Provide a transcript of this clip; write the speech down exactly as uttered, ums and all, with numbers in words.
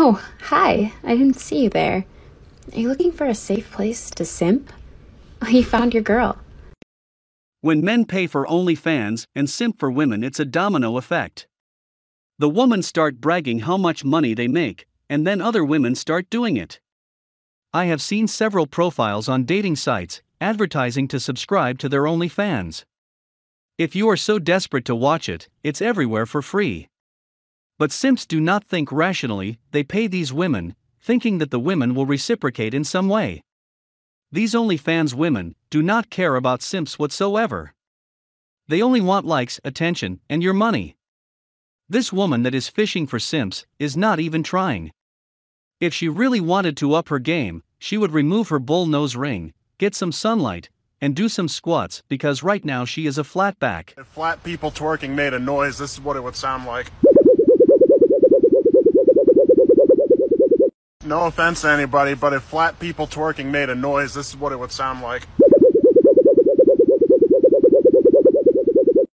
Oh, hi. I didn't see you there. Are you looking for a safe place to simp? Oh, you found your girl. When men pay for OnlyFans and simp for women, it's a domino effect. The women start bragging how much money they make, and then other women start doing it. I have seen several profiles on dating sites advertising to subscribe to their OnlyFans. If you are so desperate to watch it, it's everywhere for free. But simps do not think rationally. They pay these women, thinking that the women will reciprocate in some way. These OnlyFans women do not care about simps whatsoever. They only want likes, attention, and your money. This woman that is fishing for simps is not even trying. If she really wanted to up her game, she would remove her bull nose ring, get some sunlight, and do some squats, because right now she is a flat back. If flat people twerking made a noise, this is what it would sound like. No offense to anybody, but if flat people twerking made a noise, this is what it would sound like.